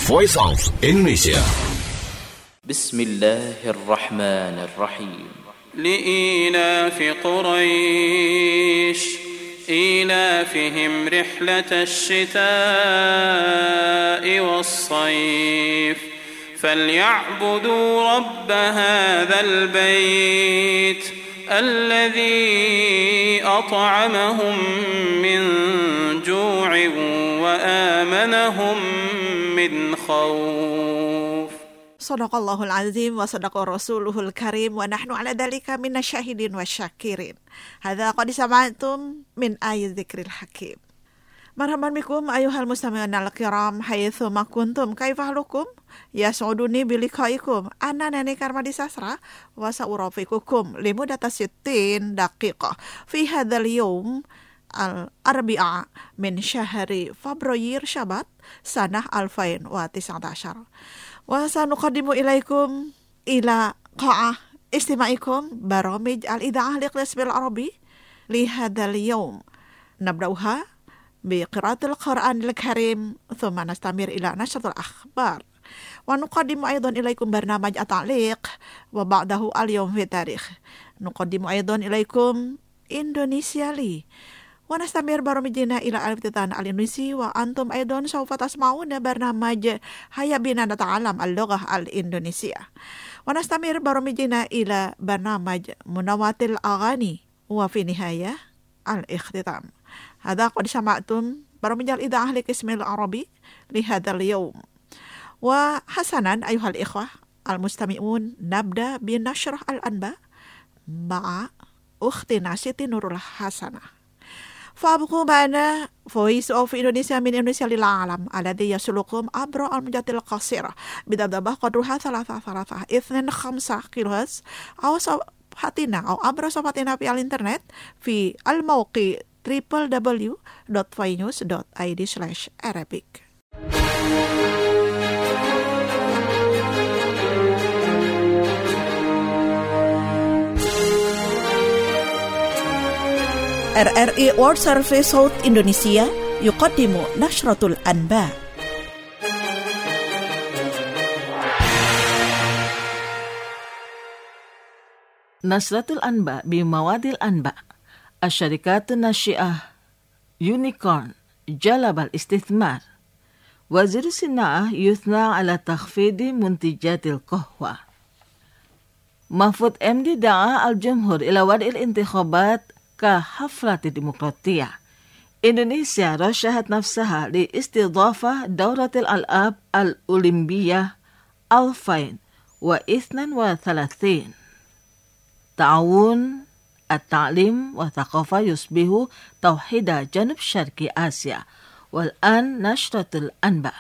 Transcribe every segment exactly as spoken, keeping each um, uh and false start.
Voice of Indonesia. Bismillahirrahmanirrahim. لإيلاف قريش إيلافهم رحلة الشتاء والصيف فليعبدوا رب هذا البيت الذي أطعمهم من جوع وآمنهم من خوف. Sadaqallahul azim wa sadaqa rasuluhul karim wa nahnu ala dhalika minasyahidin wa syakirin. Hadza qad sama'tum min ayat dzikril hakim. Marhaban bikum ayuhal mustami'un al-kiram haitsu ma kuntum kaifahalukum yas'uduni biliqaikum ana nani karmadi sasra wa sa'urafikukum limudata sittin daqiqah fi hadzal yawm al-arbi'a min syahri Februari Syabat sanah alfain wa tis'ata asyar. Wa sanuqaddimu ilaikum ila qa'ah istima'ikum baramij al-idha'ah liqismil arabi li hadzal yawm. Nabda'uha بقراءة القرآن الكريم ثم نستمر إلى نشرة الأخبار ونقدم أيضا إليكم برنامج التعليق وبعده اليوم في التاريخ نقدم أيضا إليكم إندونيسيا لي ونستمر برامجنا إلى الافتتان الإندونيسي وأنتم أيضا سوف تسمعون برنامج هيا بنا نتعلم اللغة الإندونيسية ونستمر برامجنا إلى برنامج منوات الأغاني وفي نهاية الاختتام. هذا قد سمعتم برامج الإذاعة لقسم العربي لهذا اليوم. وحسنا أيها الإخوة المستمعون نبدأ بنشر الأنباء مع أختنا سيتي نور الحسنة. فابقوا معنا Voice of Indonesia من إندونيسيا للعالم الذي يصلكم عبر الموجات القصيرة بدبدبة قدرها ثلاثة ثلاثة اثنين خمسة كيلو هرتز أو صفحتنا أو عبر صفحتنا في الإنترنت في الموقع double-u double-u double-u dot voinews dot i d slash arabic. R R I World Service South Indonesia يقدم نشرة الأنباء. نشرة الأنباء بمواد الأنباء. الشركات الناشئة يونيكورن جلب الاستثمار. وزير الصناعة يثنى على تخفيض منتجات القهوة. محفوظ إمدي دعا الجمهور إلى وضع الانتخابات كحفلة ديمقراطية. إندونيسيا رشحت نفسها لاستضافة دورة الألعاب الأولمبية ألفين واثنين وثلاثين. تعاون التعليم والثقافة يصبح توحيد جنوب شرق آسيا. والآن نشرة الأنباء.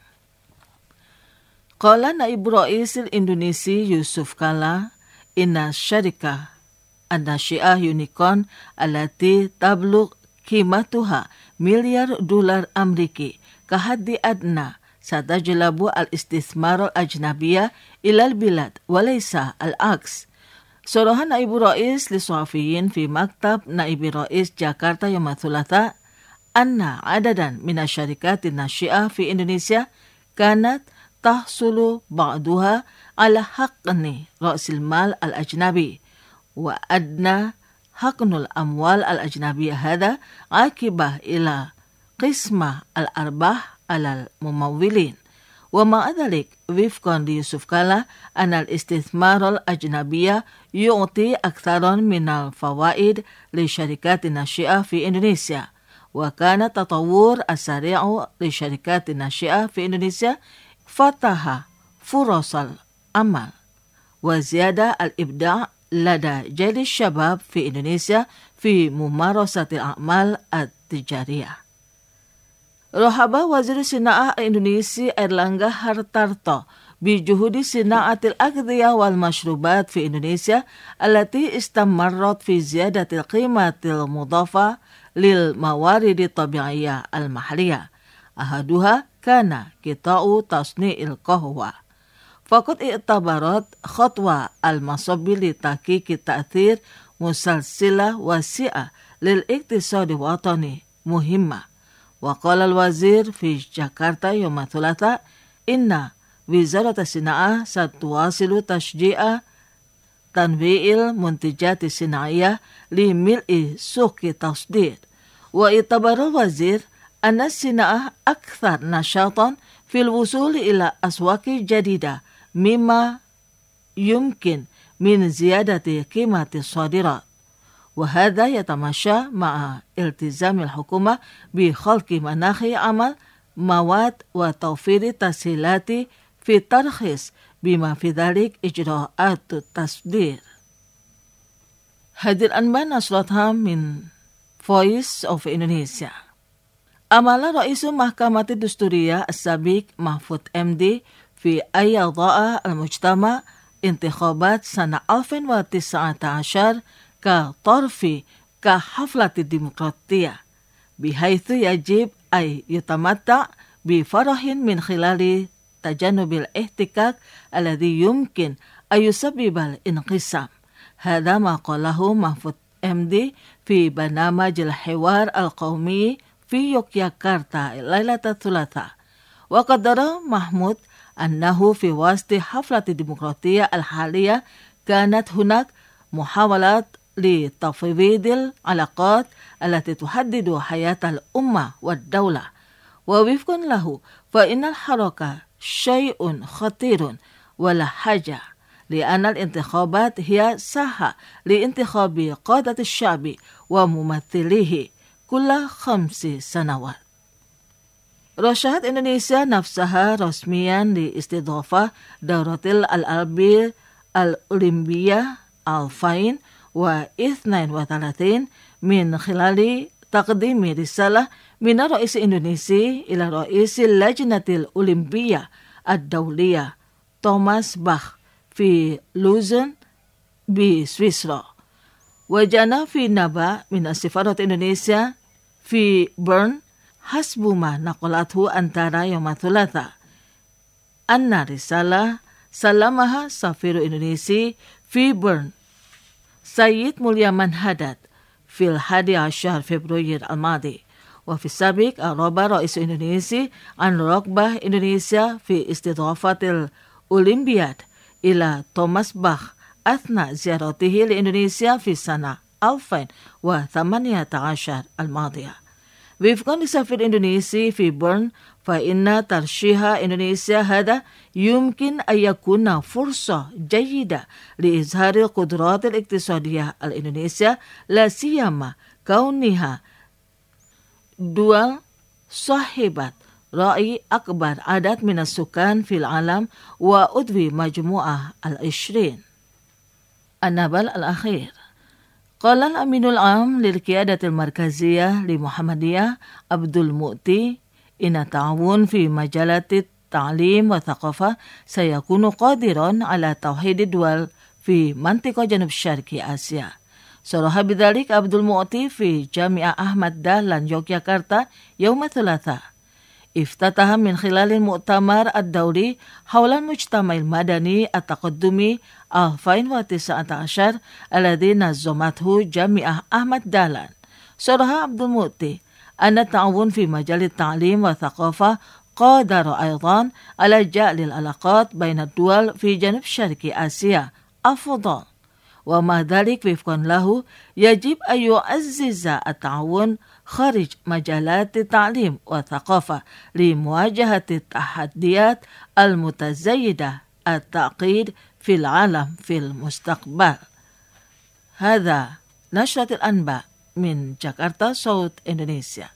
قال نائب رئيس الإندونيسي يوسف كالا إن الشركة الناشئة يونيكورن التي تبلغ قيمتها مليار دولار أمريكي كحد أدنى ستجلب الاستثمار الأجنبي إلى البلاد وليس العكس. صرح نائب رئيس للصحفيين في مكتب نائب رئيس جاكرتا يوم الثلاثاء أن عددا من الشركات الناشئة في إندونيسيا كانت تحصل بعضها على حقن رأس المال الأجنبي وأدنى حقن الأموال الأجنبية هذا عاقبة إلى قسم الأرباح على الممولين. ومع ذلك وفقا ليوسف كالا أن الاستثمار الأجنبي يعطي أكثر من الفوائد للشركات الناشئة في إندونيسيا. وكان التطور السريع للشركات الناشئة في إندونيسيا فتح فرص العمل وزيادة الإبداع لدى جيل الشباب في إندونيسيا في ممارسة الأعمال التجارية. رحب وزير الصناعة الإندونيسي إرلانغا هارتارتو بجهود صناعة الأغذية والمشروبات في إندونيسيا التي استمرت في زيادة القيمة المضافة للموارد الطبيعية المحلية. أحدها كان قطاع تصنيع القهوة. فقد اعتبرت خطوة المصب لتحقيق تأثير مسلسلة واسعة للاقتصاد الوطني مهمة. وقال الوزير في جاكرتا يوم الثلاثاء إن وزارة الصناعة ستواصل تشجيع تنويع المنتجات الصناعية لملء سوق التصدير. واعتبر الوزير أن الصناعة أكثر نشاطا في الوصول إلى أسواق جديدة مما يمكن من زيادة قيمة الصادرات، وهذا يتماشى مع التزام الحكومة بخلق مناخ عمل مواد وتوفير تسهيلات في الترخيص بما في ذلك إجراءات التصدير. هذه الأنباء نشرتها من Voice of Indonesia. أمل رئيس محكمة الدستورية السابق محفوظ إم دي في أن يضع المجتمع انتخابات سنة ألف وتسعة عشر كطرف كحفلة ديمقراطية، بحيث يجب أن يتمتع بفرح من خلال تجنب الاحتكاك الذي يمكن أن يسبب الانقسام. هذا ما قاله محفوظ إم دي في برنامج الحوار القومي في يوغياكرتا ليلة الثلاثاء. وقدر محمود أنه في وسط حفلة الديمقراطية الحالية كانت هناك محاولات لتفويض العلاقات التي تحدد حياة الأمة والدولة. ووفقا له فإن الحركة شيء خطير ولا حاجة، لأن الانتخابات هي ساحة لانتخاب قادة الشعب وممثليه كل خمس سنوات. رشحت إندونيسيا نفسها رسميا لاستضافة دورة الألعاب الأولمبية ألفين واثنين وثلاثين من خلال تقديم رسالة من الرئيس الإندونيسي إلى رئيس اللجنة الأولمبية الدولية توماس باخ في لوزن بسويسرا. وجاءنا في نبأ من السفارة إندونيسيا في بيرن حسب ما نقلته أنتارا يوم الثلاثاء أن رسالة سلمها سفير إندونيسي في بيرن سيد مليمان هداد في الحادي عشر فبراير الماضي. وفي السابق أعرب رئيس إندونيسي عن رغبة إندونيسيا في استضافة الأولمبياد إلى توماس باخ أثناء زيارته لإندونيسيا في سنة ألفين وثمانية عشر الماضية. وفقا لسفير إندونيسي في بيرن فإن ترشيح إندونيسيا هذا يمكن أن يكون فرصة جيدة لإظهار القدرات الاقتصادية الإندونيسية، لا سيما كونها دول صاحبة رأي أكبر عدد من السكان في العالم وعضو مجموعة العشرين. النبل الأخير. قال الأمين العام للقيادة المركزية لمحمدية عبد المؤتي إن التعاون في مجالات التعليم والثقافة سيكون قادرا على توحيد الدول في منطقة جنوب شرق آسيا. صرح بذلك عبد المؤتي في جامعة أحمد دهلان يوغياكرتا يوم الثلاثاء، افتتح من خلال المؤتمر الدولي حول المجتمع المدني التقدمي ألفين وتسعة عشر الذي نظمته جامعة أحمد دهلان. صرح عبد المؤتي أن التعاون في مجال التعليم والثقافة قادر أيضا على جعل العلاقات بين الدول في جنوب شرق آسيا أفضل، ومع ذلك وفقا له يجب أن يعزز التعاون خارج مجالات التعليم والثقافة لمواجهة التحديات المتزايدة التعقيد في العالم في المستقبل. هذا نشرة الأنباء من جاكرتا صوت إندونيسيا.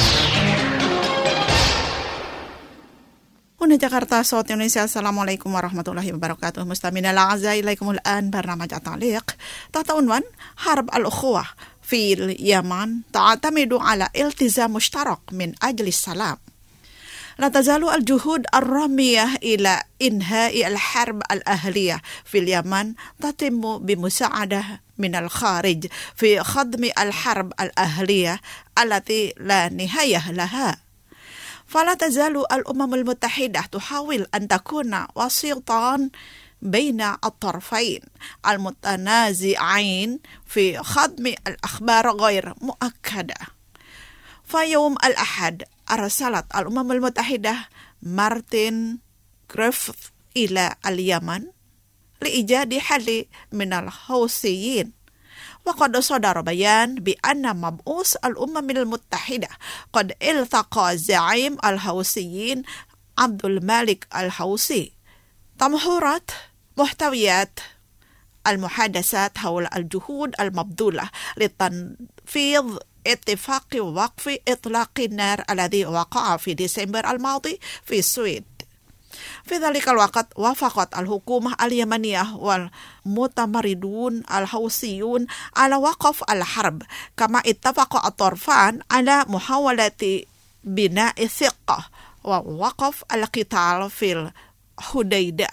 هنا جاكرتا صوت إندونيسيا. السلام عليكم ورحمة الله وبركاته. مستمعينا الأعزاء، إليكم الآن برنامج التعليق تحت عنوان حرب الأخوة في اليمن تعتمد على التزام مشترك من أجل السلام. لا تزال الجهود الرامية إلى إنهاء الحرب الأهلية في اليمن تتم بمساعدة من الخارج في خضم الحرب الأهلية التي لا نهاية لها. فلا تزال الأمم المتحدة تحاول أن تكون وسيطا بين الطرفين المتنازعين في خضم الأخبار غير مؤكدة. فيوم الأحد أرسلت الأمم المتحدة مارتن Griffith إلى اليمن لإيجاد حل من الحوثيين. وقد صدر بيان بأن مبعوث الأمم المتحدة قد التقى زعيم الحوثيين عبد الملك الحوثي. تمحورات محتويات المحادثات حول الجهود المبذولة لتنفيذ اتفاق وقف إطلاق النار الذي وقع في ديسمبر الماضي في السويد. في ذلك الوقت وافقت الحكومة اليمنية والمتمردون الحوثيون على وقف الحرب، كما اتفق الطرفان على محاولة بناء ثقة ووقف القتال في الحديدة،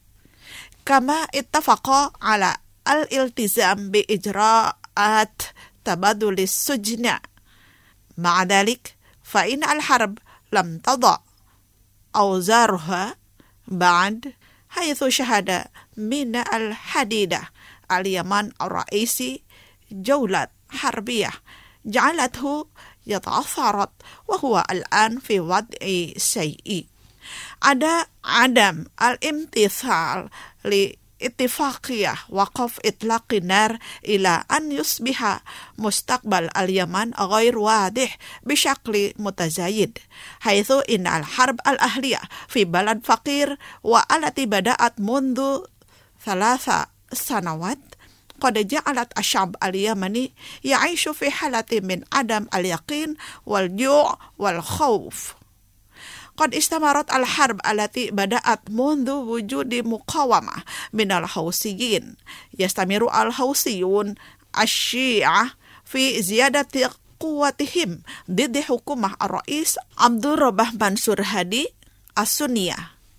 كما اتفقا على الالتزام بإجراءات تبادل السجناء. مع ذلك فإن الحرب لم تضع أوزارها بعد، حيث شهد من الحديدة اليمن الرئيسي جولة حربية جعلته يتعثر، وهو الآن في وضع سيء. ada عدم الامتثال لاتفاقية وقف إطلاق النار إلى أن يصبح مستقبل اليمن غير واضح بشكل متزايد، حيث إن الحرب الأهلية في بلد فقير والتي بدأت منذ ثلاث سنوات قد جعلت الشعب اليمني يعيش في حالة من عدم اليقين والجوع والخوف. قد استمرت الحرب التي بدأت منذ وجود مقاومة من الحوثيين. يستمر الحوثيون الشيعة في زيادة قوتهم ضد حكومة الرئيس عبد الربه منصور هادي السنية،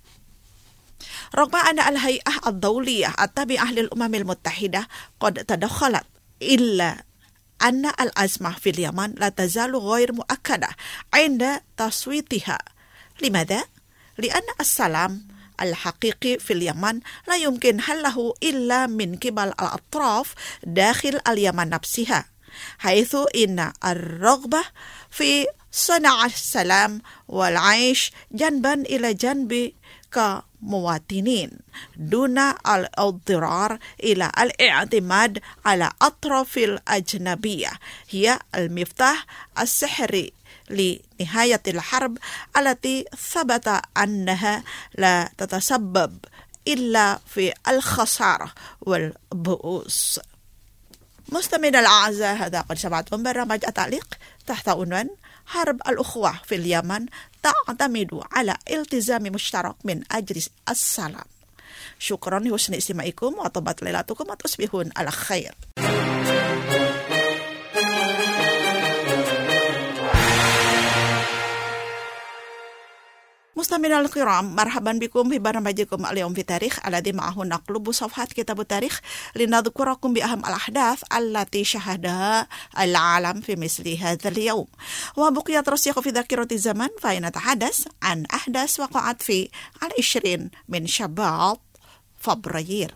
رغم أن الهيئة الدولية التابعة للأمم المتحدة قد تدخلت، إلا أن الأزمة في اليمن لا تزال غير مؤكدة عند تصويتها. لماذا؟ لأن السلام الحقيقي في اليمن لا يمكن حله إلا من قبل الأطراف داخل اليمن نفسها، حيث إن الرغبة في صنع السلام والعيش جنبا إلى جنب كمواطنين دون الاضطرار إلى الاعتماد على الأطراف الأجنبية هي المفتاح السحري لنهاية الحرب التي ثبت أنها لا تتسبب إلا في الخسارة والبؤس. مستمعينا الأعزاء، هذا قد سمعتم برنامج التعليق تحت عنوان حرب الأخوة في اليمن تعتمد على التزام مشترك من أجل السلام. شكرا لحسن استماعكم وطابت ليلتكم وتصبحون على خير. مستمعينا الكرام، مرحبا بكم في برنامجكم اليوم في تاريخ الذي معه نقلب صفحات كتاب التاريخ لنذكركم بأهم الأحداث التي شهدها العالم في مثل هذا اليوم. وبقيت رسيخ في ذاكرة الزمن فنتحدث عن أحداث وقعت في العشرين من شباط فبراير.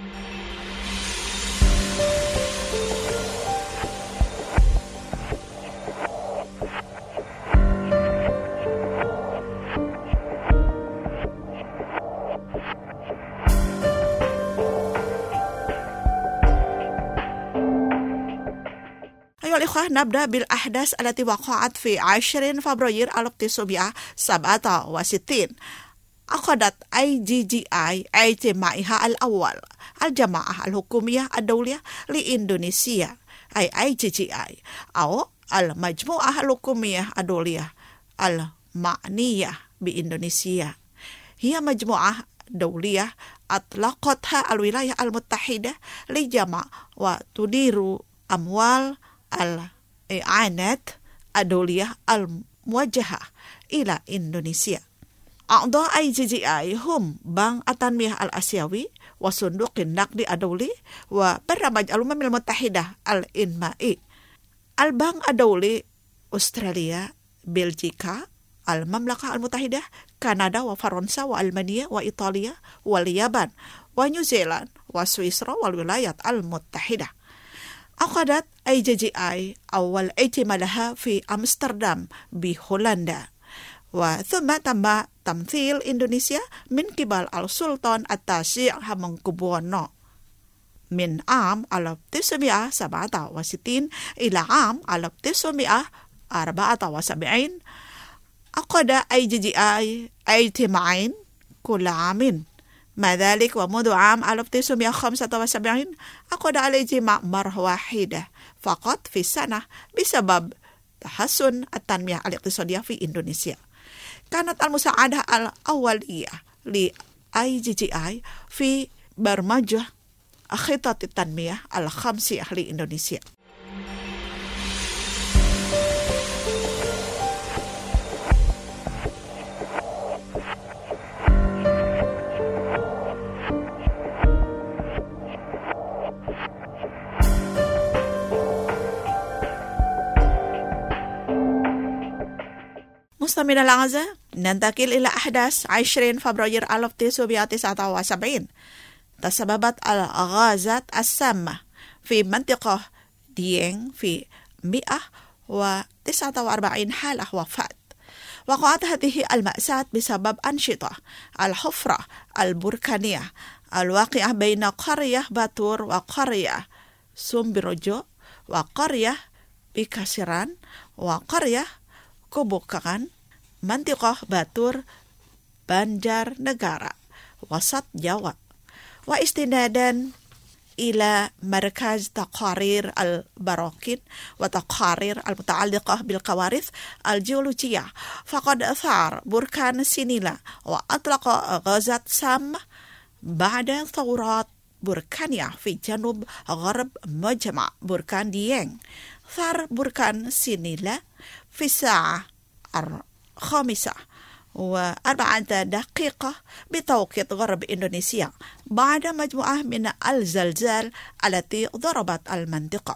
أيها الإخوة، نبدأ بالأحداث التي وقعت في عشرين فبراير ألف وتسعمائة وسبعة وستين. عقدت أي جي جي آي اجتماعها الأول، الجماعة الحكومية الدولية لإندونيسيا، أي أي جي جي آي أو المجموعة الحكومية الدولية المعنية بإندونيسيا. هي مجموعة دولية أطلقتها الولايات المتحدة لجمع وتدير أموال الإعانات الدولية الموجهة إلى إندونيسيا. أعضاء أي جي جي آي هم بنك التنمية الآسيوي وصندوق النقد الدولي وبرنامج الأمم المتحدة الإنمائي. البنك الدولي أستراليا، بلجيكا، المملكة المتحدة، كندا وفرنسا وألمانيا وإيطاليا واليابان ونيوزيلاند وسويسرا والولايات المتحدة. عقدت أي جي جي آي أول اجتماع لها في أمستردام بهولندا، Wa thumma tamma tamthil Indonesia min kibal al-Sultan at-Tasi' Hamengkubuwono min am alaf tis'mi'ah sab'ata wa sittin ila am alaf tis'mi'ah arba'ata wa sab'in aqada ay jiji-ay ay tima'in kula amin madhalik wa mudu am alaf tis'mi'ah khamsata wa sab'in aqada alay jima' marh wahidah faqat fi sanah bisabab tahassun at-tanmiyah al-iqtisadiyah fi Indonesia. Kanat al-musa'adah al-awaliyah li I G G I fi barmajah akhitat at-tanmiyah al-khamsiyah li Indonesia. مستمعينا الأعزاء ننتقل إلى أحداث عشرين فبراير ألف وتسعمائة وتسعة وسبعين. تسببت الغازات السامة في منطقة ديeng في مئة وتسعة وأربعين حالة وفاة. وقعت هذه المأساة بسبب أنشطة الحفرة البركانية الواقعة بين قرية باتور وقرية سومبروجو وقرية بكاسيران وقرية Kobokan, Mantiqah Batur, Banjarnegara, Wasat Jawa. Wa istinadan ila markaz taqarir al-barakin wa taqarir al-muta'alliqah bil qawarith al-geologiyah faqad athar burkan sinila wa atlaqa ghazat sam ba'da thawrat burkaniyah fi janub gharb majma' burkan Dieng. Thar burkan sinila في الساعة الخامسة وأربعة دقيقة بتوقيت غرب إندونيسيا بعد مجموعة من الزلزال التي ضربت المنطقة.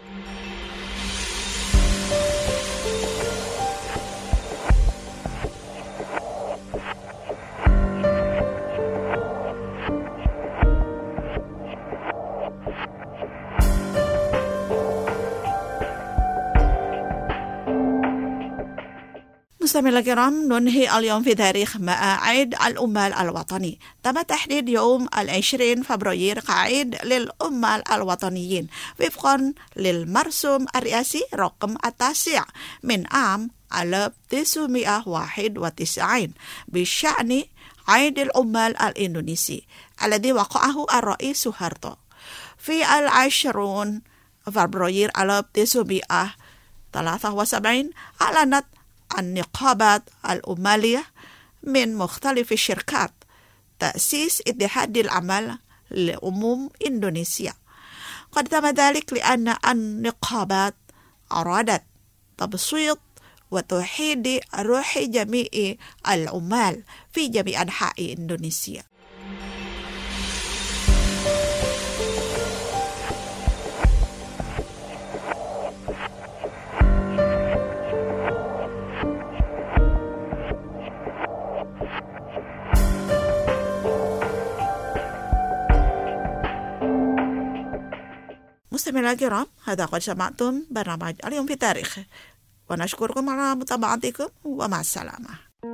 مستمعينا الكرام ننهي اليوم في تاريخ عيد العمال الوطني. تم تحديد يوم العشرين فبراير كعيد للعمال الوطنيين وفقا للمرسوم الرئاسي رقم التاسع من عام ألف وتسعمائة وواحد وتسعين بشأن عيد العمال الإندونيسي الذي وقعه الرئيس سوهارتو في العشرون فبراير ألف وتسعمائة وثلاثة وسبعين. أعلنت النقابات العمالية من مختلف الشركات تأسيس اتحاد العمل لعموم إندونيسيا. قد تم ذلك لأن النقابات أرادت تبسيط وتوحيد روح جميع العمال في جميع أنحاء إندونيسيا. مستمعينا الكرام هذا قد سمعتم برنامج اليوم في تاريخ ونشكركم على متابعتكم ومع السلامة.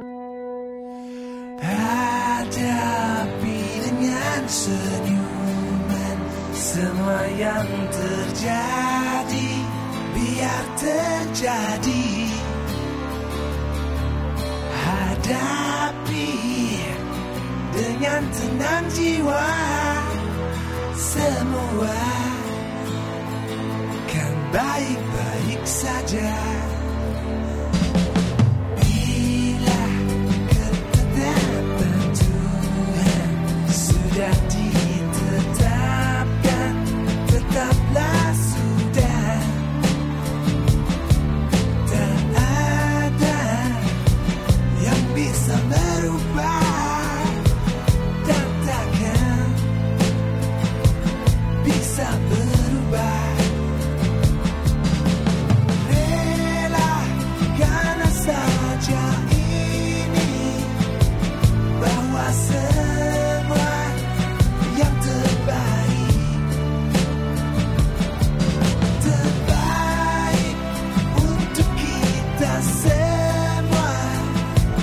Hadapi dengan senyuman semua yang terjadi biar terjadi. Hadapi dengan tenang jiwa semua baik-baik saja. Bila ketetapan Tuhan sudah ditetapkan, tetaplah sudah. Tak ada yang bisa merubah dan takkan bisa berubah. Semua yang terbaik, terbaik untuk kita semua.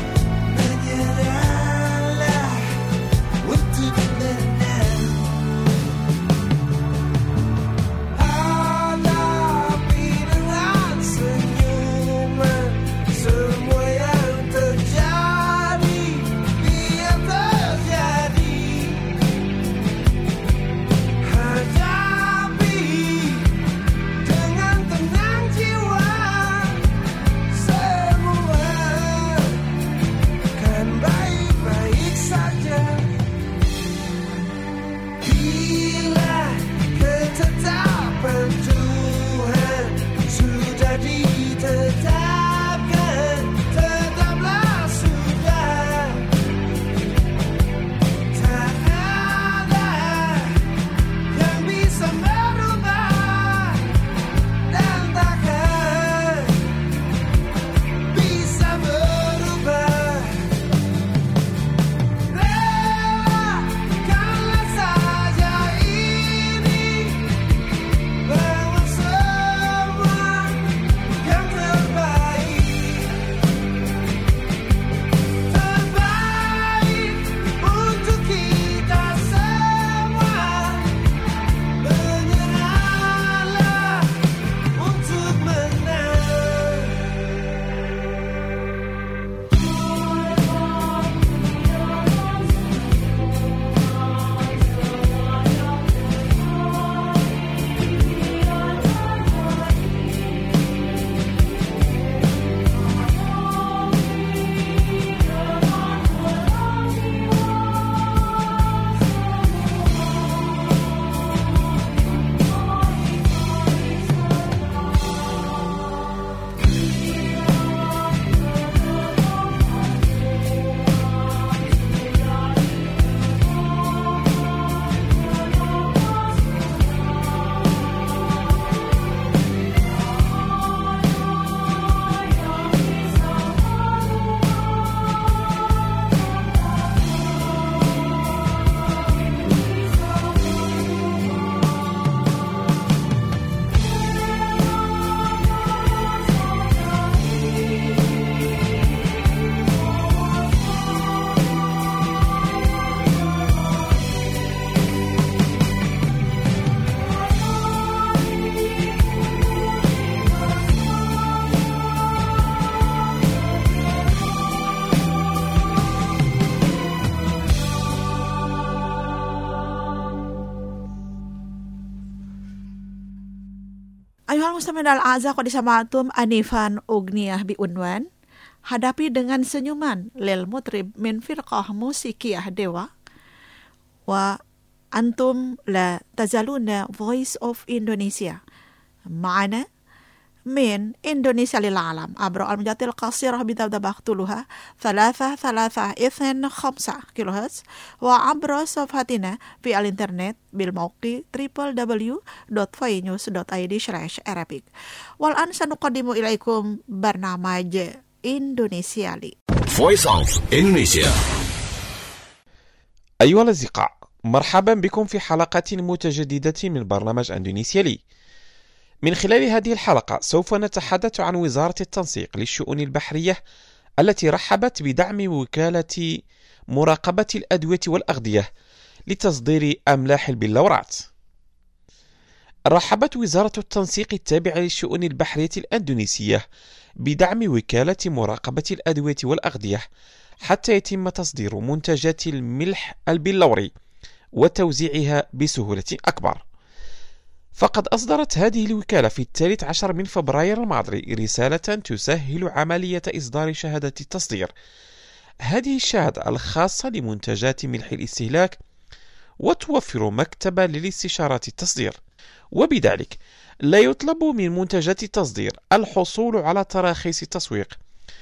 Ayuhal muslimin al-a'za, qad sama'tum anifan ugniyah biunwan Hadapi dengan senyuman lil mutrib min firqah musikiyah dewa wa antum la tazaluna Voice of Indonesia ma'ana من إندونيسيا للعالم عبر الموجات القصيرة بذبذبة طولها ثلاثة ثلاثة اثنين خمسة كيلو هرتز وعبر صفحتنا في الإنترنت بالموقع دبليو دبليو دبليو دوت فاي نيوز دوت آي دي سلاش أرابيك. والآن سنقدم إليكم برنامج إندونيسيا لي Voice of Indonesia. أيها الأصدقاء، مرحبا بكم في حلقة متجددة من برنامج إندونيسيا لي. من خلال هذه الحلقة سوف نتحدث عن وزارة التنسيق للشؤون البحرية التي رحبت بدعم وكالة مراقبة الأدوية والأغذية لتصدير أملاح البلورات. رحبت وزارة التنسيق التابعة للشؤون البحرية الأندونيسية بدعم وكالة مراقبة الأدوية والأغذية حتى يتم تصدير منتجات الملح البلوري وتوزيعها بسهولة أكبر. فقد أصدرت هذه الوكالة في الثالث عشر من فبراير الماضي رسالة تسهل عملية إصدار شهادة التصدير. هذه الشهادة الخاصة لمنتجات ملح الاستهلاك وتوفر مكتبا للاستشارات التصدير، وبذلك لا يطلب من منتجات التصدير الحصول على تراخيص التسويق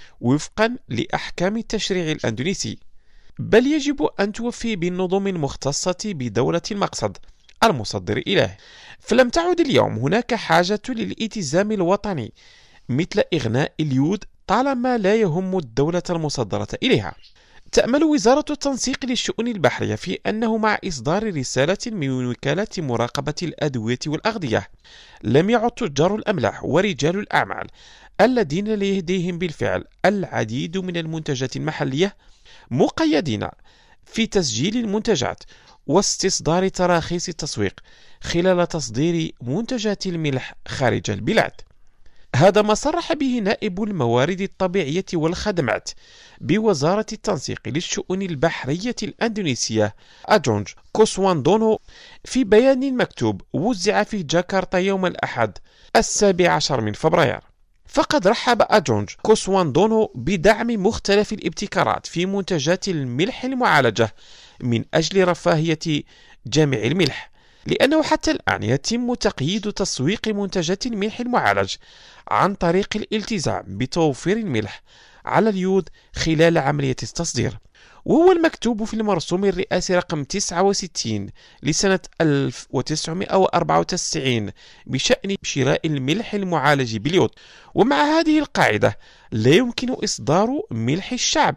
وفقا لأحكام التشريع الأندونيسي، بل يجب أن توفي بالنظم المختصة بدولة المقصد المصدر إليه. فلم تعد اليوم هناك حاجة للالتزام الوطني مثل إغناء اليود طالما لا يهم الدولة المصدرة إليها. تأمل وزارة التنسيق للشؤون البحرية في أنه مع إصدار رسالة من وكالة مراقبة الأدوية والأغذية لم يعد تجار الأملاح ورجال الأعمال الذين لديهم بالفعل العديد من المنتجات المحلية مقيدين في تسجيل المنتجات واستصدار تراخيص التسويق خلال تصدير منتجات الملح خارج البلاد. هذا ما صرح به نائب الموارد الطبيعية والخدمات بوزارة التنسيق للشؤون البحرية الأندونيسية أجونج كوسواندونو في بيان مكتوب وزع في جاكرتا يوم الأحد السابع عشر من فبراير. فقد رحب أجونج كوسواندونو بدعم مختلف الابتكارات في منتجات الملح المعالجة من أجل رفاهية جامع الملح، لأنه حتى الآن يتم تقييد تسويق منتجات الملح المعالج عن طريق الالتزام بتوفير الملح على اليود خلال عملية التصدير، وهو المكتوب في المرسوم الرئاسي رقم تسعة وستين لسنة ألف وتسعمائة وأربعة وتسعين بشأن شراء الملح المعالج باليود. ومع هذه القاعدة لا يمكن إصدار ملح الشعب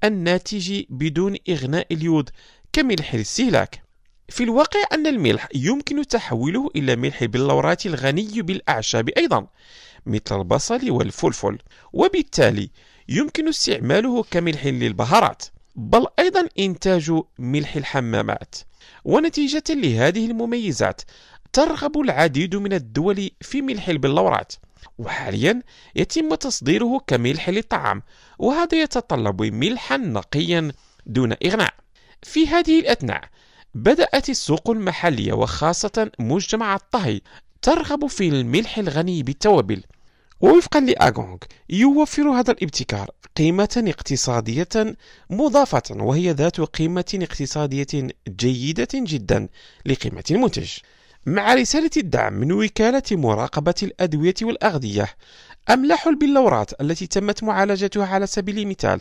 الناتج بدون إغناء اليود كملح الاستهلاك. في الواقع أن الملح يمكن تحويله إلى ملح البلورات الغني بالأعشاب أيضا مثل البصل والفلفل، وبالتالي يمكن استعماله كملح للبهارات، بل أيضا إنتاج ملح الحمامات. ونتيجة لهذه المميزات ترغب العديد من الدول في ملح البلورات، وحاليا يتم تصديره كملح للطعام، وهذا يتطلب ملحا نقيا دون إغناء. في هذه الأثناء بدأت السوق المحلية وخاصة مجتمع الطهي ترغب في الملح الغني بالتوابل، ووفقا لأغونغ يوفر هذا الابتكار قيمة اقتصادية مضافة، وهي ذات قيمة اقتصادية جيدة جدا لقيمة المنتج. مع رسالة الدعم من وكالة مراقبة الأدوية والأغذية، أملاح البلورات التي تمت معالجتها على سبيل المثال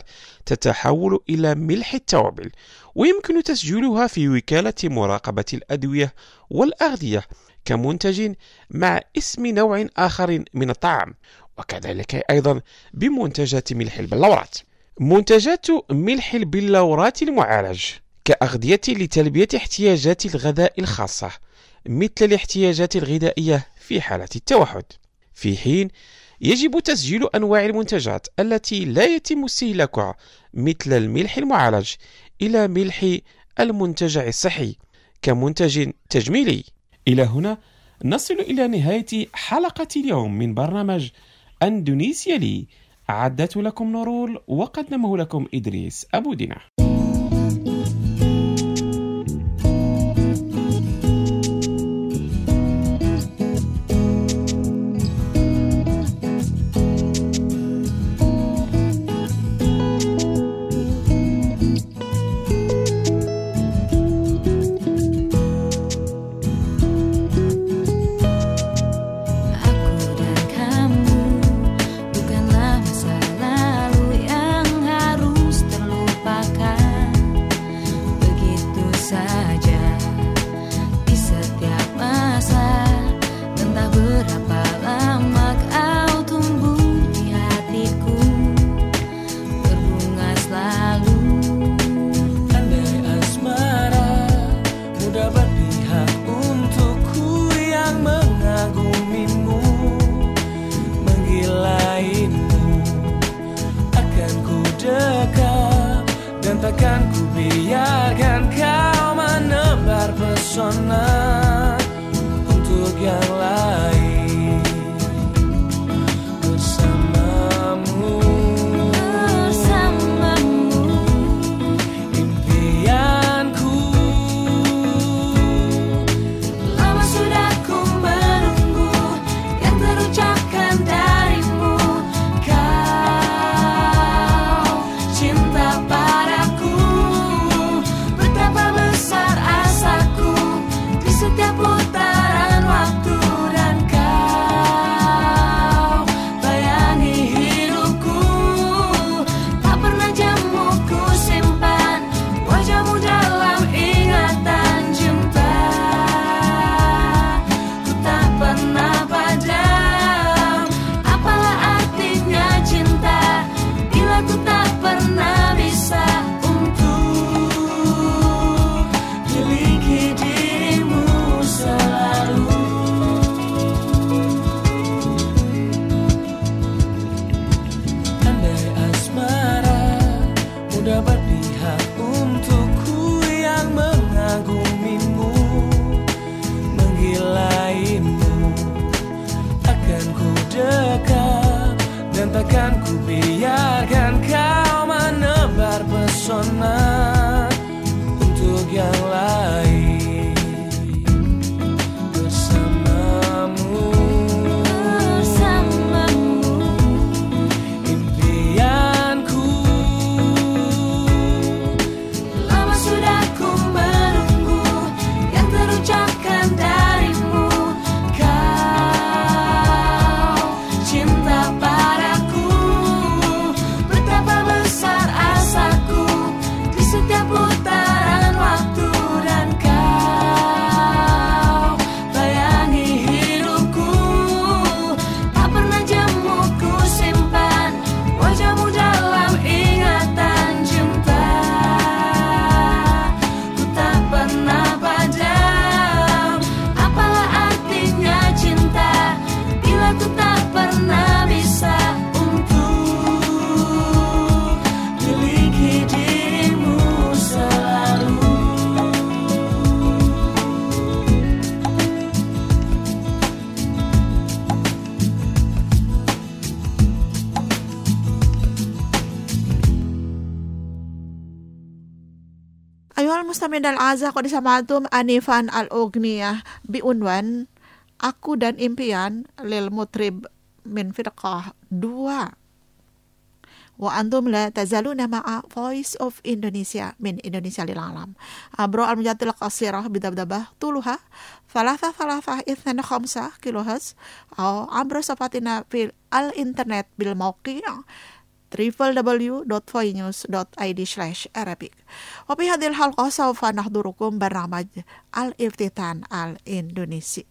تتحول إلى ملح التوابل، ويمكن تسجيلها في وكالة مراقبة الأدوية والأغذية كمنتج مع اسم نوع آخر من الطعام، وكذلك أيضا بمنتجات ملح البلورات. منتجات ملح البلورات المعالج كأغذية لتلبية احتياجات الغذاء الخاصة مثل الاحتياجات الغذائية في حالة التوحد، في حين يجب تسجيل أنواع المنتجات التي لا يتم استهلاكها مثل الملح المعالج إلى ملح المنتجع الصحي كمنتج تجميلي. إلى هنا نصل إلى نهاية حلقة اليوم من برنامج أندونيسيا لي. أعدت لكم نورول وقدمه لكم إدريس أبو دينا. dekat, dan takkan ku biarkan kau menebar pesona untuk yang lain. Bersamamu, bersamamu, impianku. lama sudah ku menunggu yang terucapkan darimu. Kau cinta padaku, betapa besar asaku di setiap putaran waktu. Dan kau bayangi hidupku, tak pernah jemu ku simpan wajahmu dalam ingatan cinta. Ku tak pernah padam, apalah artinya cinta bila ku tak pernah bisa untuk miliki dirimu selalu. Andai asmara mudah berpihak untukku yang mengagumimu, menggilaimu, akan ku dekat, dan takkan ku biarkan kau menebar pesona untuk yang lain. Bersamamu, Bersamamu, impianku. lama sudah ku menunggu yang terucapkan darimu. Kau cinta padaku, betapa besar asaku di setiap putaran waktu. Dan kau bayangi hidupku, tak pernah jemu ku simpan wajahmu dalam ingatan cinta. Ku tak pernah padam, apalah artinya cinta bila ku tak pernah bisa untuk miliki dirimu selalu. Ayuhal mustamid al-azah qad sama'tum anifan al-ughniyah biunwan Aku dan Impian lil mutrib min firqah dua. Wa antum la tazaluna ma'a Voice of Indonesia min Indonesia lil alam. Abro al-mujatil qasirah bidabdabah tuluha thalatha thalatha ithna khamsa kilohertz au abro safatina fil al-internet bil mauqi' w w w dot voinews dot i d slash arabic. Wa fi hadhil halqah sawfa nahdurukum barnamaj al-iftitan al-Indonesi.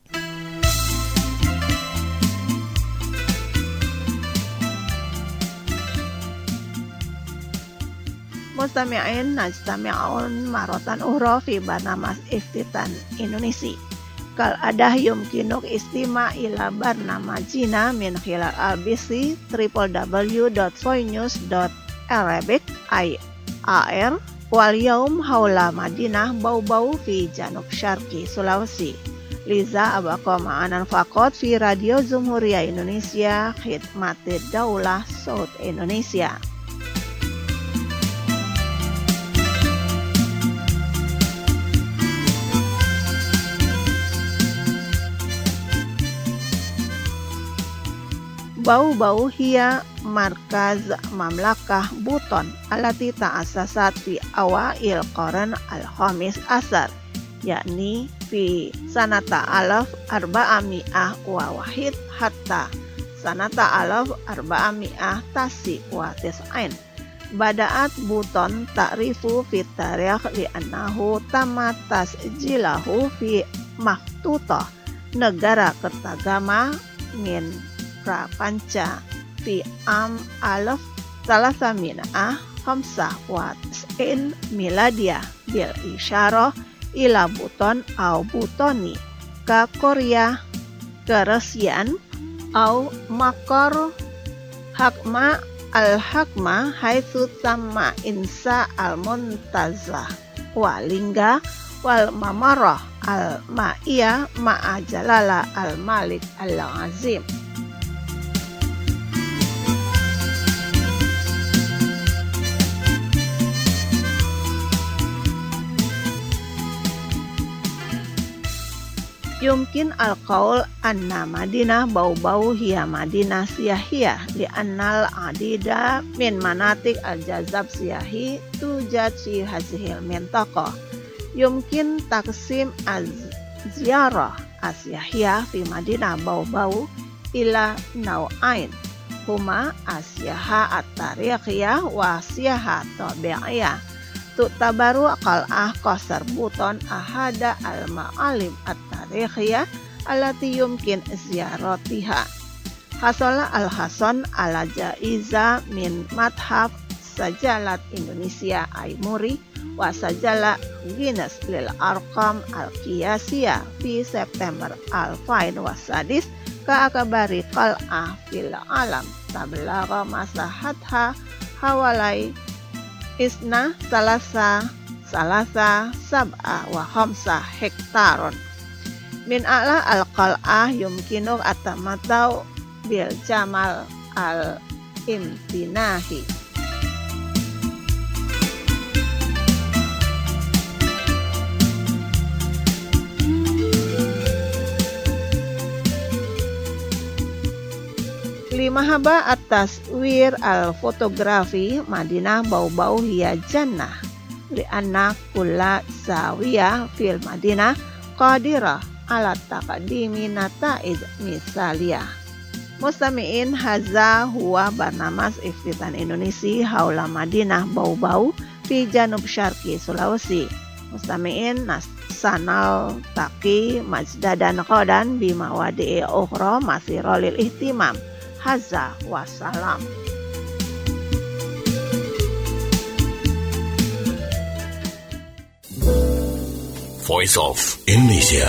Mustami'in najtami'un maratan ukhra fi barnamaj iftitan Indonesi. Kal adah yumkinuk istima ila barnamajina min khilal albisi w w w dot voinews dot arabic I A R wal yaum haula Madinah bau-bau fi janub syarqi Sulawesi. Liza abaqo ma'anan faqat fi Radio Jumhuriyah Indonesia khidmatid daulah Saud Indonesia. Bau-bau hiya markaz mamlakah Buton alati ta'asasat fi awail qarn al-khamis asar, yakni fi sanata alaf arba'ami'ah wa wahid hatta sanata alaf arba'ami'ah tasi wa tis'ain. Bada'at Buton ta'rifu fi tarikh li annahu tamma tasjilahu fi maktutah negara Kertagama min Prapanca fi am alaf salasaminah khamsah wa tis'in miladiyah bil isyarah ila Buton au Butoni ka Korea ke Rusian au makor hakma al-hakma haitsu tamma insa al-muntaza wa lingga wal mamarah al-ma'iyah ma'a jalala al-malik al-azim. Yumkin al-qaul anna Madinah bau-bau hiya Madinah siyahiyah li'annal adida min manatik al-jazab siyahi tujad fi hazihil mintaqah. Yumkin taksim az-ziyarah as-siyahiyah fi Madinah bau-bau ila nau'ain huma as-siyaha at-tarikhiyah wa siyaha tabi'iyah. Tu'tabaru qal'ah qasar buton ahada al-ma'alim at-tarikhiyah allati yumkin ziyaratiha. Hasala al-hasan ala jaiza min madhab sajalat Indonesia Aimuri wa sajala Guinness lil Arqam al-Qiyasiyah fi September alfain wasadis ka akabari qal'ah fil alam tablaga masahatha hawalai isna salasa salasa sab'a wa khamsa hektaron min a'la al-qal'ah yumkinu atamatau bil jamal al-imtinahi. Lima haba atas wir al-fotografi Madinah bau-bau hiya jannah li'anna kulla zawiyah fil Madinah qadirah ala taqdimi nata'id misaliyah. Mustami'in haza huwa barnamas iftitan Indonesia haula Madinah bau-bau fi janub syarqi Sulawesi. Mustami'in sanal taqi majdadan qadan bima wadi'i ukhra masirolil ihtimam. Haza wassalam. Voice of Indonesia.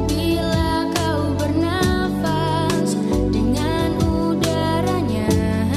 Dengan udaranya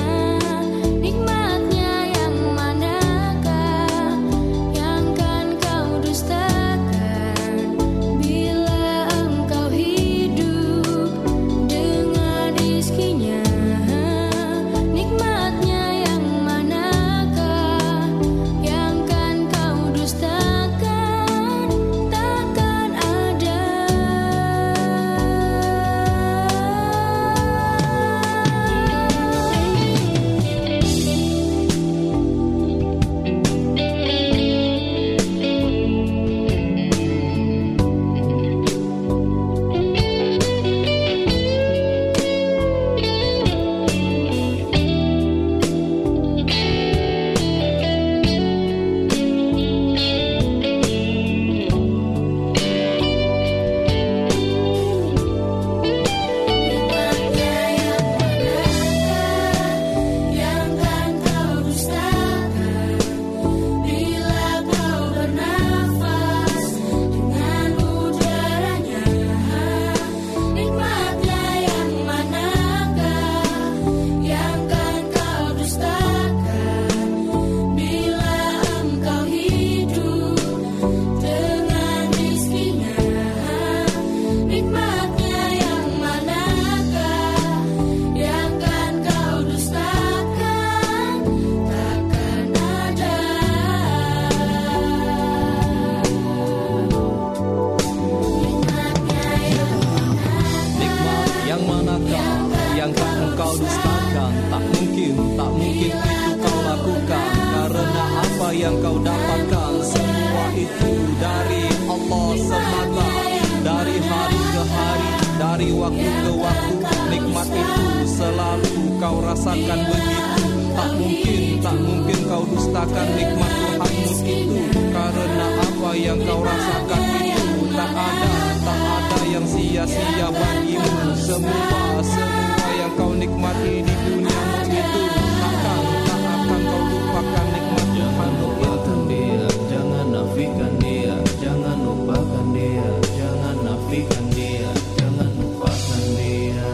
kau dustakan. Tak mungkin, tak mungkin itu kau lakukan. Karena apa yang kau dapatkan semua itu dari Allah semata. Dari hari ke hari, dari waktu ke waktu, nikmat itu selalu kau rasakan begitu. Tak mungkin, tak mungkin kau dustakan nikmat Tuhanmu itu. Karena apa yang kau rasakan itu tak ada, tak ada yang sia-sia bagimu. Semua, semua yang kau nikmati di duniamu itu takkan, tak akan kau lupakan nikmat Tuhanmu itu. Dia, jangan nafikan dia, jangan lupakan dia, jangan nafikan dia, jangan lupakan dia.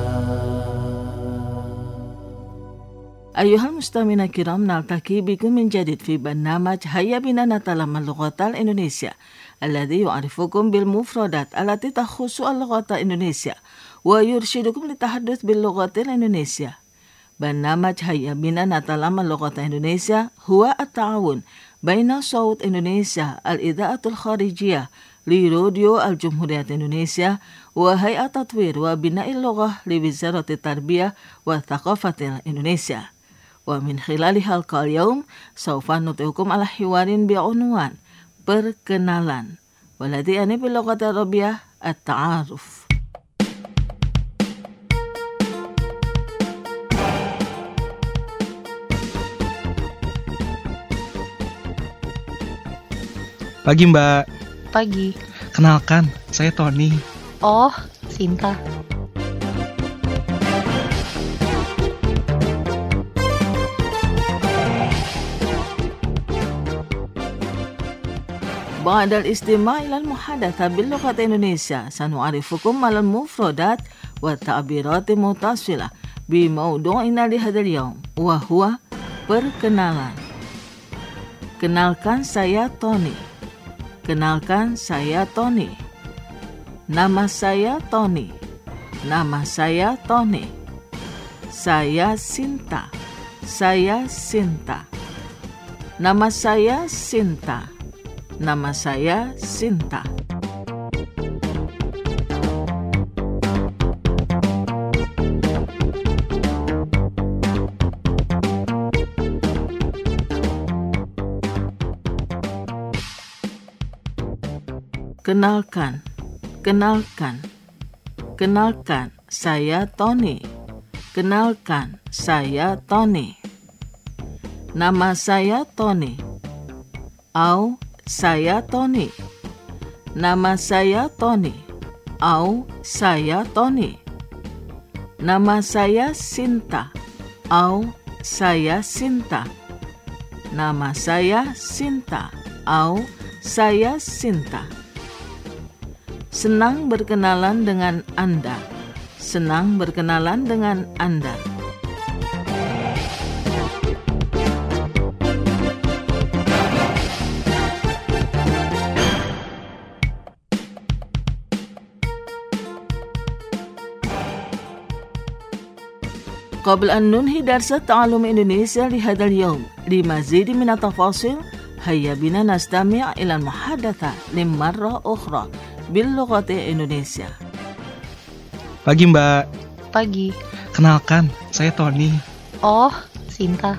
أيها المستمعين الكرام، نلتقي بكم من جديد في برنامج هيا بنا نتعلم اللغة الإندونيسية الذي يعرفكم بالمفردات التي تخص اللغة الإندونيسية ويرشدكم للتحدث باللغة الإندونيسية. برنامج هيا بنا نتعلم اللغة الإندونيسية هو التعاون بين صوت إندونيسيا الإذاعة الخارجية لراديو الجمهورية إندونيسيا وهيئة تطوير وبناء اللغة لوزارة التربية والثقافة الإندونيسيا. ومن خلال حلقة اليوم سوف نطلعكم على حوار بعنوان perkenalan والذي يعني باللغة العربية التعارف. Pagi Mbak. Pagi. Kenalkan, saya Tony. Oh, Sinta. بعد الاستماع إلى المحادثة باللغة الإندونيسية سنعرفكم على المفردات والتعبيرات المتصلة بموضوعنا لهذا اليوم وهو perkenalan. Kenalkan saya Tony. Kenalkan saya Tony. Nama saya Tony. Nama saya Tony. Saya Sinta. Saya Sinta. Nama saya Sinta. Nama saya Sinta. Kenalkan, kenalkan, kenalkan, saya Tony. Kenalkan, saya Tony. Nama saya Tony. Au, saya Tony. Nama saya Tony. Au, saya Tony. Nama saya Sinta. Au, saya Sinta. Nama saya Sinta. Au, saya Sinta. Senang berkenalan dengan Anda. Senang berkenalan dengan Anda. قبل أن ننهي درس التعلم الإندونيسي لهذا اليوم لمزيد من التفاصيل هيا بنا نستمع إلى المحادثة لمرة أخرى باللغة الإندونيسية. Pagi Mbak. Pagi. Kenalkan, saya Tony. Oh, Sinta.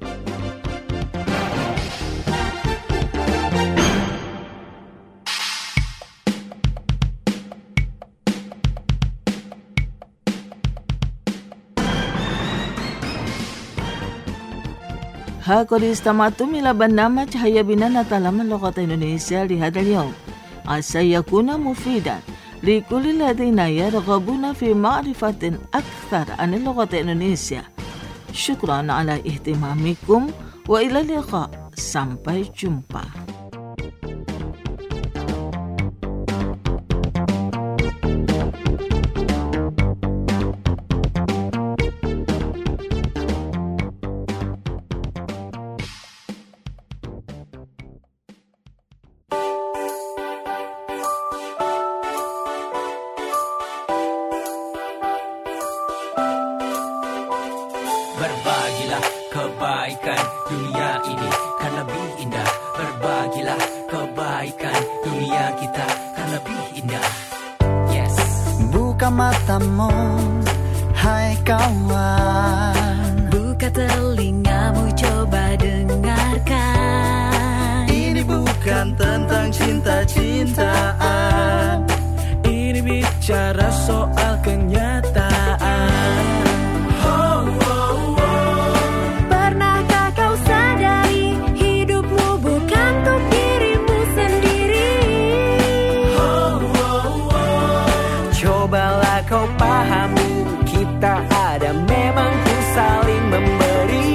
هاكد استمعتم إلى برنامج هيا بنا نتعلم اللغة الإندونيسية لهذا اليوم عسى يكون مفيدا لكل الذين يرغبون في معرفة أكثر عن اللغة الإندونيسية. شكرا على اهتمامكم وإلى اللقاء. Sampai jumpa. Berbagilah kebaikan dunia ini kan lebih indah. Berbagilah kebaikan dunia kita kan lebih indah. Yes. Buka matamu, hai kawan. Buka telingamu coba dengarkan. Ini bukan tentang cinta-cintaan. Ini bicara soal kenyataan. Oh, oh, oh. Pernahkah kau sadari hidupmu bukan untuk dirimu sendiri? Oh, oh, oh. Cobalah kau pahami, kita ada memang untuk saling memberi.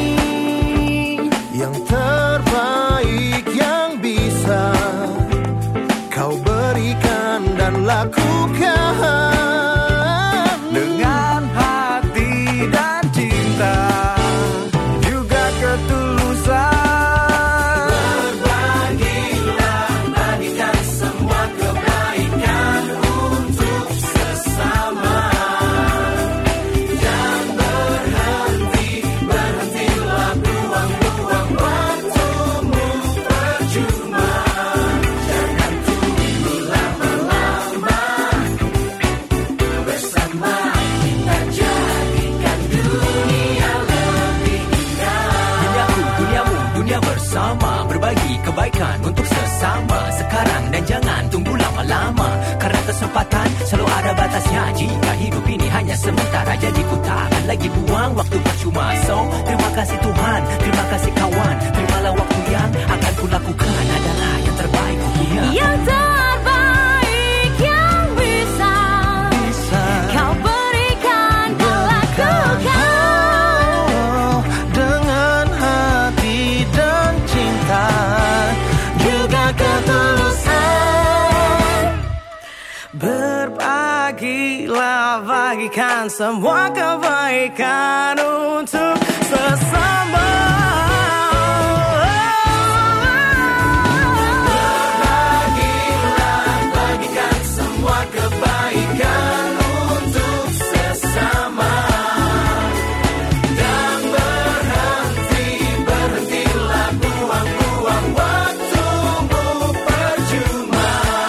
Yang terbaik yang bisa kau berikan dan lakukan dengan hati dan cinta, juga ketulusan. Berbagilah, bagikan semua kebaikan untuk sesama. Jangan berhenti, berhentilah buang-buang waktumu percuma. Jangan tunggu lama-lama, bersama kita jadikan dunia lebih indah. Duniaku, duniamu, dunia bersama, berbagi kebaikan untuk sesama. Sekarang dan jangan tunggu lama-lama, karena kesempatan selalu ada batasnya. Jika hidup ini hanya sementara, jadi ku takkan lagi buang waktu percuma. So, terima kasih Tuhan, terima kasih kawan. Terimalah waktu yang akan ku lakukan adalah yang terbaik dunia. Yang terbaik yang bisa, bisa kau berikan dan lakukan. dengan hati dan cinta, juga ketulusan. Berbagilah, bagikan semua kebaikan untuk sesama. Berbagilah, bagikan semua kebaikan untuk sesama. Dan berhenti, berhentilah buang-buang waktumu percuma.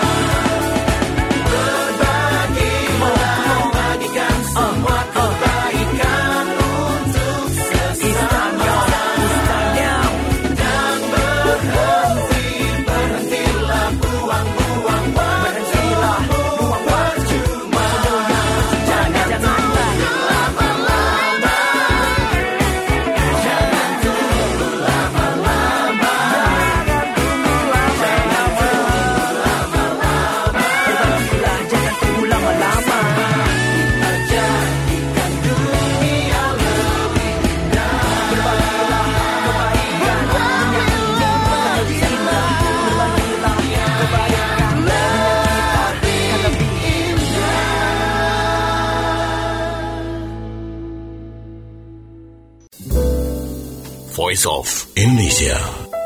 Berbagilah, bagikan semua kebaikan untuk sesama. Dan berhenti, berhentilah buang-buang waktumu percuma. Jangan tunggu lama-lama, jangan tunggu lama-lama, jangan tunggu lama-lama, berbagilah, jangan tunggu lama-lama. Kita jadikan dunia lebih indah. Berbagilah kebaikan, dunia ini lebih indah. Berbagilah kebaikan, dunia kita lebih indah. Voice of Indonesia.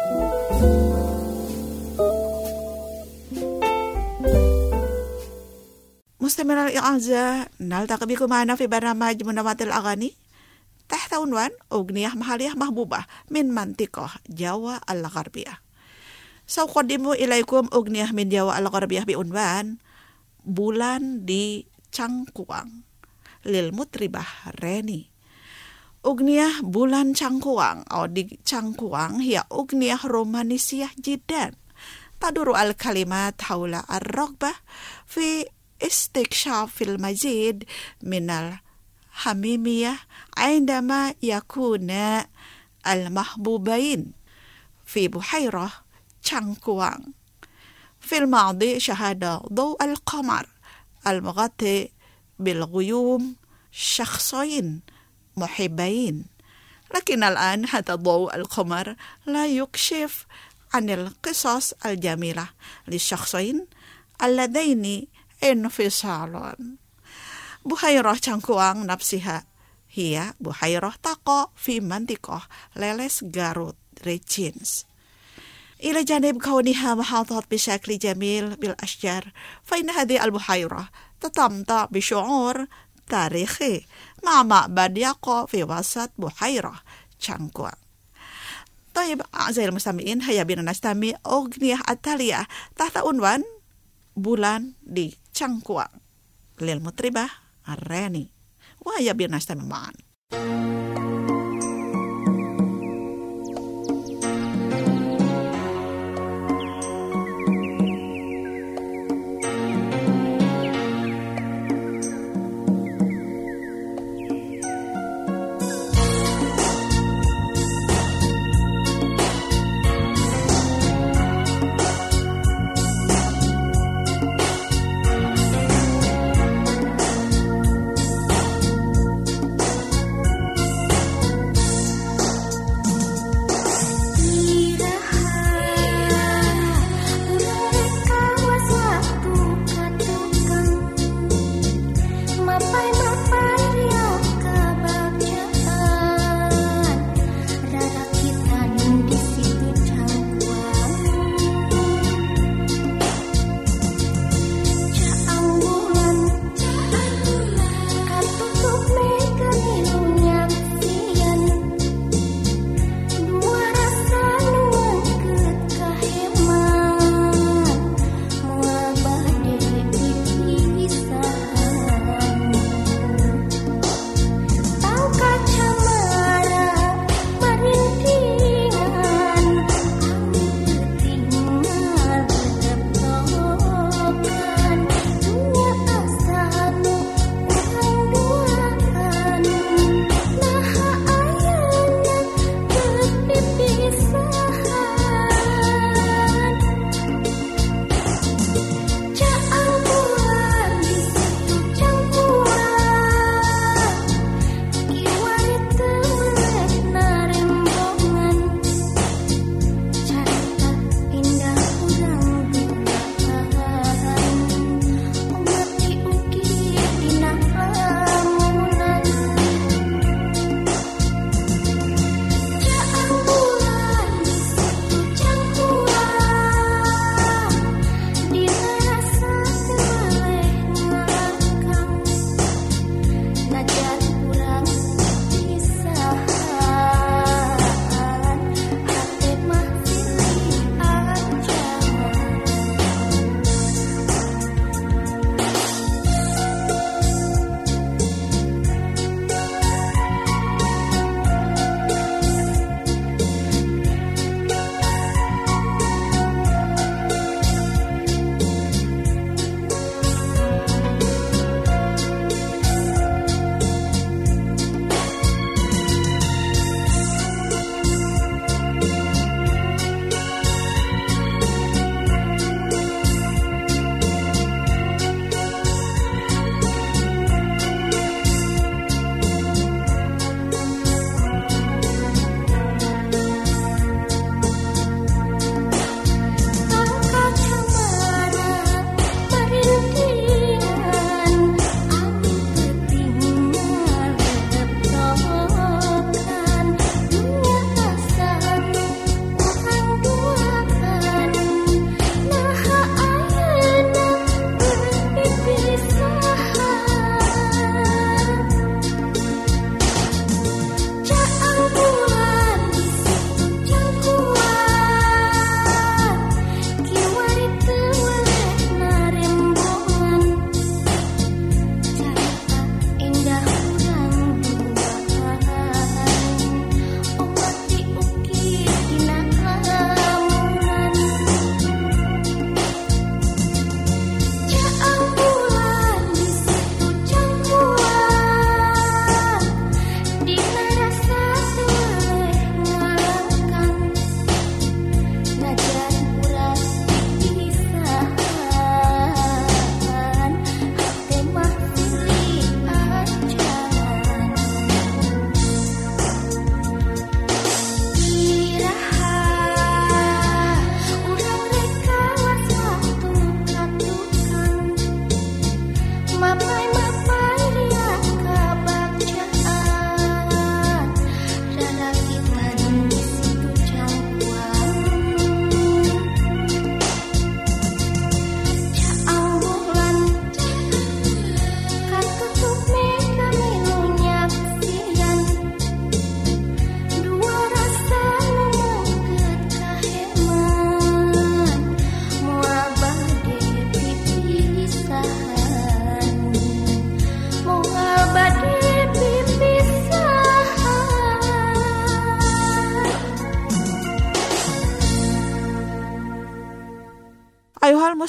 مستمر الإعزاء نلتقي بكم معنا في برنامج منوات الأغاني تحت عنوان أغنية محلية محبوبة من منطقة جاوا الغربية. سأقدم إليكم أغنية من جاوا الغربية بعنوان Bulan di Cangkuang للمطربة ريني. أغنية Bulan Cangkuang أو di Cangkuang هي أغنية رومانسية جدا تدور الكلمات حول الرغبة في استكشاف المزيد من الحميمية عندما يكون المحبوبين في بحيرة تشانكوانغ. في الماضي شهد ضوء القمر المغطي بالغيوم شخصين محبين، لكن الآن هذا ضوء القمر لا يكشف عن القصص الجميلة للشخصين اللذين انفصال. بحيرة تشانكوانغ نفسها هي بحيرة تقع في منطقة ليلس غاروت ريجينز. إلى جانب كونها محاطة بشكل جميل بالأشجار، فإن هذه البحيرة تتمتع بشعور تاريخي مع معبد يقع في وسط بحيرة تشانكوانغ. طيب أعزائي المستمعين، هيا بنا نستمع أغنية التالية تحت عنوان Bulan di Cangkuang للمطربة الراني. ku haya binas teman.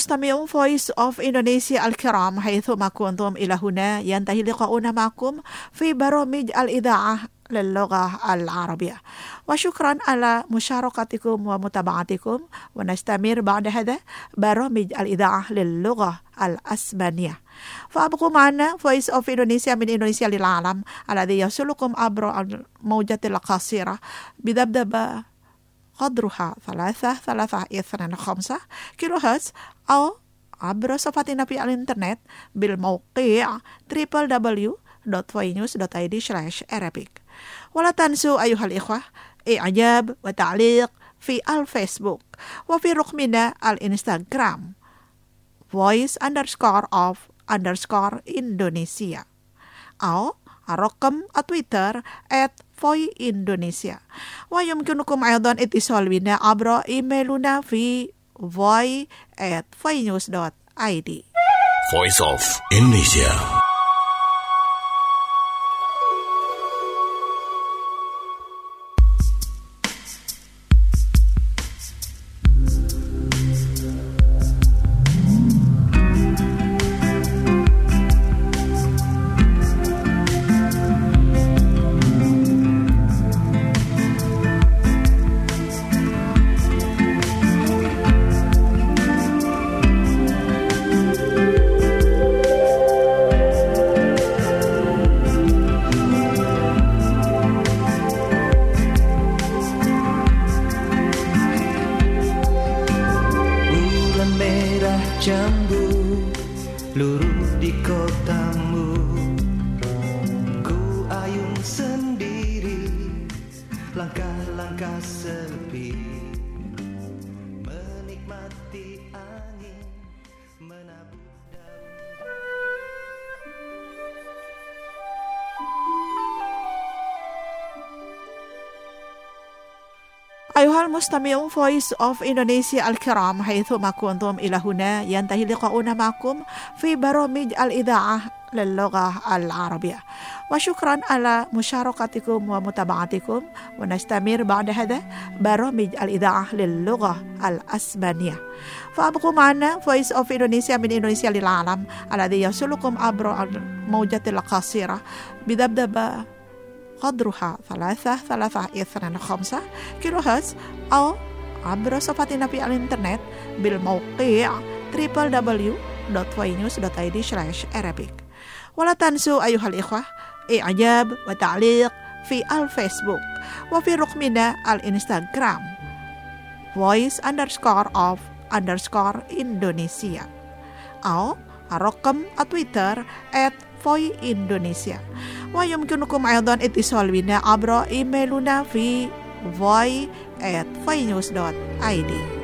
مستمعون Voice of Indonesia الكرام حيثما كنتم إلى هنا ينتهي لقاؤنا معكم في برامج الإذاعة للغة العربية وشكرا على مشاركتكم ومتابعتكم ونستمر بعد هذا برامج الإذاعة للغة الأسبانية فأبقوا معنا Voice of Indonesia من إندونيسيا للعالم الذي يصلكم عبر الموجة القصيرة بذبذبة قدرها ثلاثة ثلاثة اثنان خمسة كيلو هرتز أو عبر صفحتنا في الإنترنت بالموقع دبليو دبليو دبليو دوت فوي نيوز دوت آي دي سلاش Arabic. ولا تنسوا أيها الإخوة إعجاب وتعليق في الفيسبوك وفي رقمنا الإنستغرام voice underscore of underscore Indonesia أو رقم تويتر at فوي إندونيسيا ويمكنكم أيضا اتصال بنا عبر إيميلنا في voy at فوي نيوز دوت آي دي. Voice of Indonesia. أيها المستمعون Voice of Indonesia الكرام حيثما كنتم إلى هنا ينتهي لقاؤنا معكم في برامج الإذاعة للغة العربية وشكرا على مشاركتكم ومتابعتكم ونستمر بعد هذا برامج الإذاعة للغة الأسبانية فأبقوا معنا Voice of Indonesia من إندونيسيا للعالم الذي يصلكم عبر الموجة القصيرة بذبذبة قدرها ثلاثة ثلاثة اثنان خمسة كيلو هرتز أو عبر صفحتنا في الإنترنت بالموقع دبليو دبليو دبليو دوت فوي نيوز دوت آي دي سلاش Arabic. ولا تنسوا أيها الإخوة إعجاب وتعليق في الفيسبوك وفي رقمنا الإنستغرام voice underscore of underscore Indonesia أو رقم تويتر at فوي إندونيسيا ويمكنكم أيضا اتصال بنا عبر إيميلنا في voy at فوي نيوز دوت آي دي.